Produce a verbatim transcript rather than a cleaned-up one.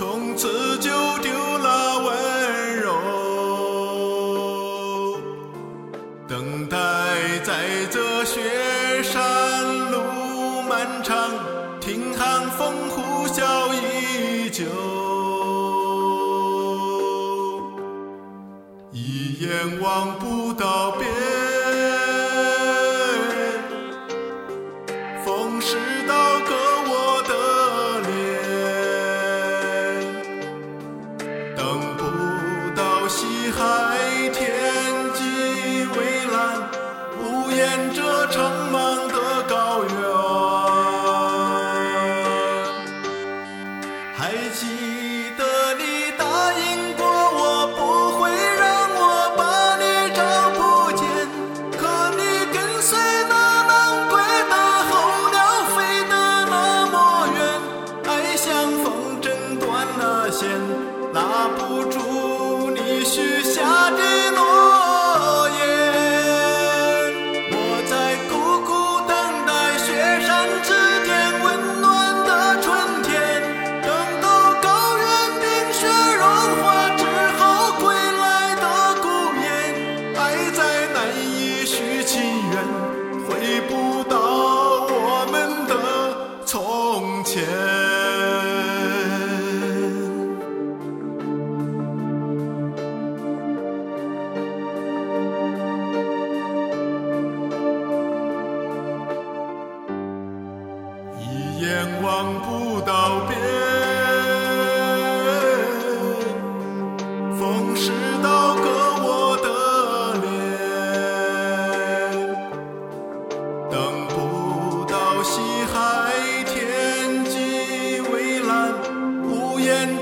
从此就丢了温柔。等待在这雪山路漫长，听寒风呼啸依旧，一眼望不到边，风蚀刀割我的脸，等不到西海天际蔚蓝，无言这苍茫的高原。还记得你答应过我不会让我把你找不见，可你跟随那南归的候鸟飞得那么远，爱像风筝断了线，拉不住你许下的诺言。我在苦苦等待雪山之巅温暖的春天，等到高原冰雪融化之后归来的孤雁，爱在难以续情缘，回不到我们的从前。一眼望不到边，风蚀刀割我的脸，等不到西海天际蔚蓝，无言